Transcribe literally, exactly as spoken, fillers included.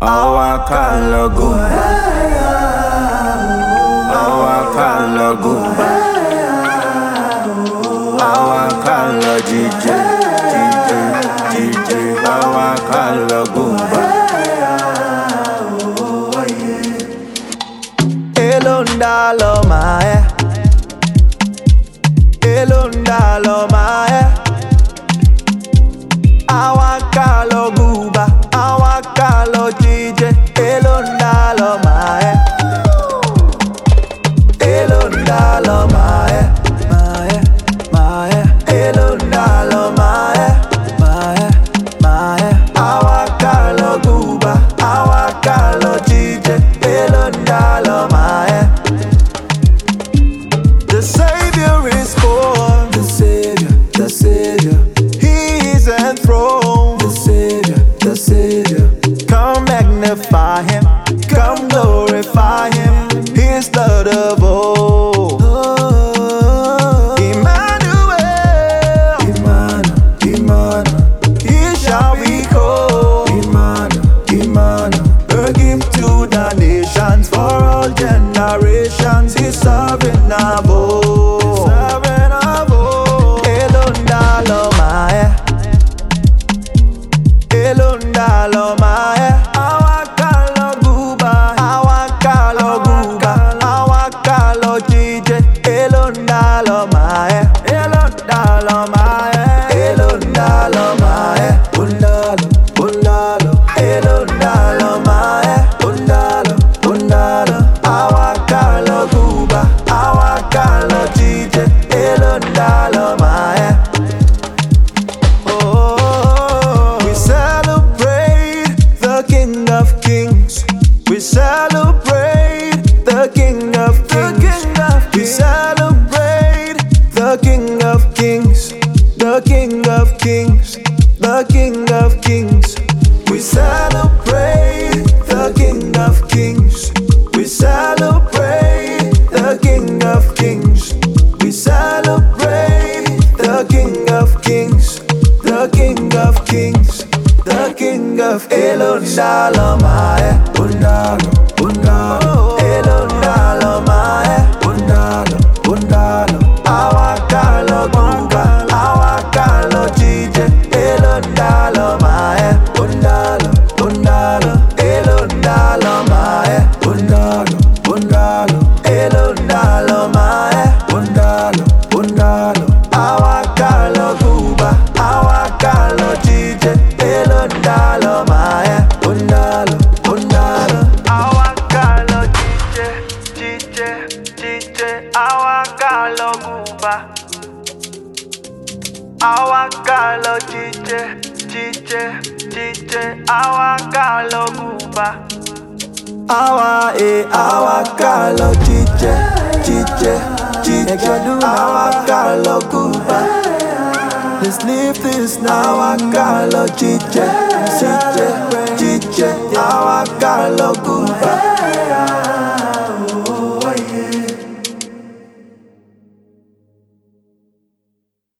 Awakaloguba, Awakaloguba, Awakalo D J, D J, D J, Awakaloguba. Elondalo mae, Elondalo mae, Awakaloguba, Awakalo D J, Elondalo mae, Elondalo mae, mae, mae, Elondalo mae, mae, mae, Awakaloguba, Awakalo D J, Elondalo mae. The Savior is born, the Savior, the Savior. He is enthroned, the Savior, the Savior. Come magnify him, come glorify him. He's Lord of all. Emmanuel, Emmanuel, Emmanuel. He shall be called Emmanuel, Emmanuel. A gift to the nations for all generations. He's sovereign of all, sovereign of all. Elondalo mae, Elondalo mae, Awakaloguba, Awakaloguba, Awakalo D J, Elondalo mae, Elondalo mae, Elondalo mae, Undalo, Undalo, Elondalo mae, Undalo, Undalo, Awakaloguba, Awakalo D J, Elondalo mae. Oh, we celebrate the King of Kings. We celebrate the King of Kings. We celebrate the King of Kings. The King of Kings. The King of Kings. We celebrate the King of Kings. We celebrate the King of Kings. We celebrate the King of Kings. The King of Kings. The King of Elondalo mae, Undalo, Undalo, Elondalo mae, Undalo, Undalo, Awakaloguba, Awakalo D J, Elondalo mae, Undalo, Undalo, Elondalo mae, Undalo, Undalo, Elondalo mae, Undalo, Undalo, Awakaloguba, Awakalo D J, Elondalo mae, Undalo, Undalo, Awakalo D J, D J, D J, Awakaloguba, Awakalo D J, D J, D J, Awakaloguba. Awa e Awakalo D J, D J, D J, Awakaloguba. Let's leave this now, Awakalo D J, D J, D J, Awakaloguba.